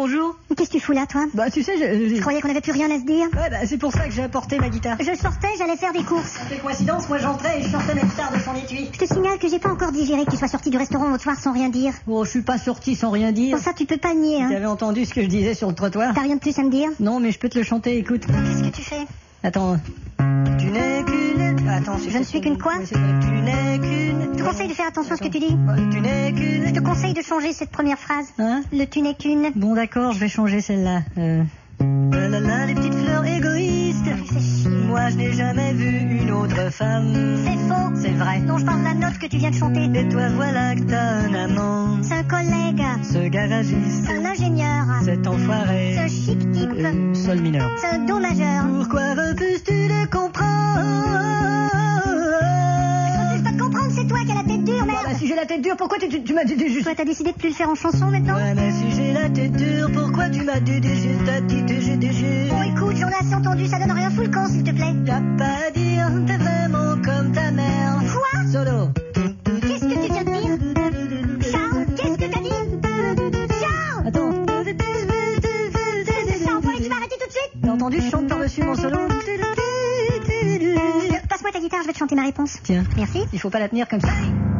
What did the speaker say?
Bonjour. Qu'est-ce que tu fous là, toi? Bah, tu sais, Je croyais qu'on avait plus rien à se dire. Ouais, bah, c'est pour ça que j'ai apporté ma guitare. Je sortais, j'allais faire des courses. Ça fait coïncidence, moi j'entrais et je sortais ma guitare de son étui. Je te signale que j'ai pas encore digéré que tu sois sorti du restaurant l'autre soir sans rien dire. Oh, je suis pas sorti sans rien dire. Pour ça, tu peux pas nier, Tu hein. avais entendu ce que je disais sur le trottoir? T'as rien de plus à me dire? Non, mais je peux te le chanter, écoute. Qu'est-ce que tu fais? Attends. Tu n'es qu'une... Attends, Je ne suis qu'une quoi? Tu n'es qu'une... Je te conseille de faire attention à ce que tu dis. Tu n'es qu'une... Je te conseille de changer cette première phrase. Hein? Le tu n'es qu'une. Bon, d'accord, je vais changer celle-là. Les petites fleurs égoïstes. Fais chier. Moi, je n'ai jamais vu une autre femme. C'est faux. C'est vrai. Non, je parle de la note que tu viens de chanter. Et toi, voilà que t'as un amant. C'est un collègue. Ce garagiste. Un ingénieur. Cet enfoiré. C'est un chic type. Sol mineur. C'est un do majeur. Pourquoi refuses-tu de comprendre? Je refuse pas de comprendre, c'est toi qui as la tête dure, merde. Bah, si j'ai la tête dure, pourquoi tu m'as dit juste... Toi, t'as décidé de plus le faire en chanson maintenant? Ouais, mais si j'ai la tête dure, pourquoi tu m'as dit juste à ti DG? Bon, écoute, j'en ai assez entendu, ça donne rien, fous le camp, s'il te plaît. T'as pas à dire, t'es vraiment comme ta mère. Quoi? Solo. Qu'est-ce que tu viens de dire? Charles, qu'est-ce que t'as dit? Charles! Attends. C'est ça, enfoiré, tu vas arrêter tout de suite? T'as entendu, je chante par-dessus mon solo? Passe-moi ta guitare, je vais te chanter ma réponse. Tiens, Merci. il faut pas la tenir comme ça.